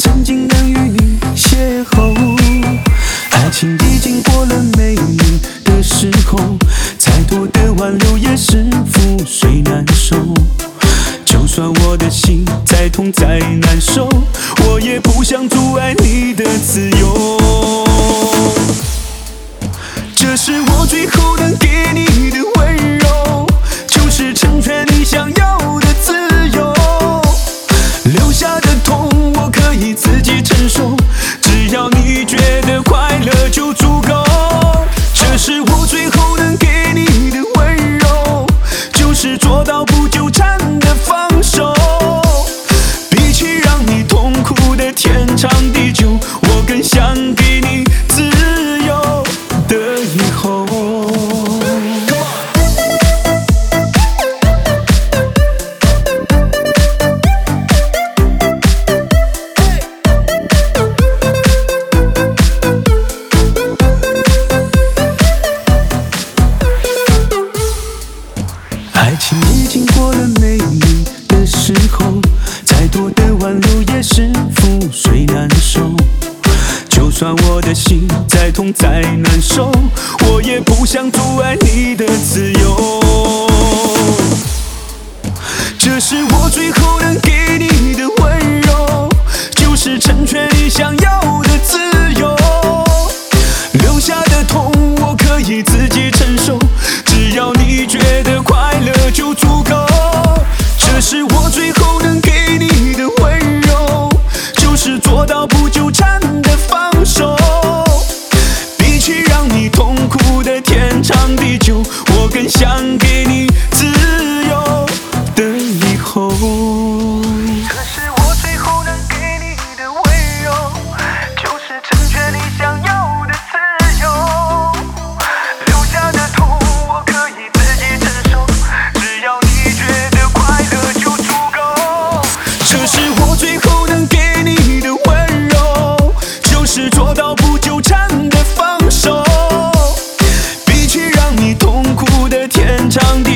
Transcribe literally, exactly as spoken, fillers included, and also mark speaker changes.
Speaker 1: 曾经能与你邂逅。爱情已经过了美丽的时候，再多的挽留也是覆水难收。就算我的心再痛再难受，我也不想阻碍你的自由。这是我最后能给你的温柔，就是成全你想要的自由。留下的痛我可以自己承受，只要你觉得快乐就足够。这是我最后能给你的温柔，就是做到不纠缠的放手。比起让你痛苦的天长地久，我更想给你自由的以后。爱情已经过了美丽的时候，再多的挽留也是覆水难收。就算我的心再痛再难受，我也不想阻碍你的自由。这是我最后能给你的温柔，就是成全你想要的自由。留下的痛我可以自己承受，只要你觉得快乐就足够。这是我最后能给你的温柔，就是做到不纠缠的放手。比起让你痛苦的天长地久，我更想给你自由的以后。这是我最后能给你的温柔，就是成全你想要的自由。留下的痛我可以自己承受，只要你觉得快乐就足够。这是我最后能给你的温柔，就是做到不纠缠的放手。比起让你痛苦的天长地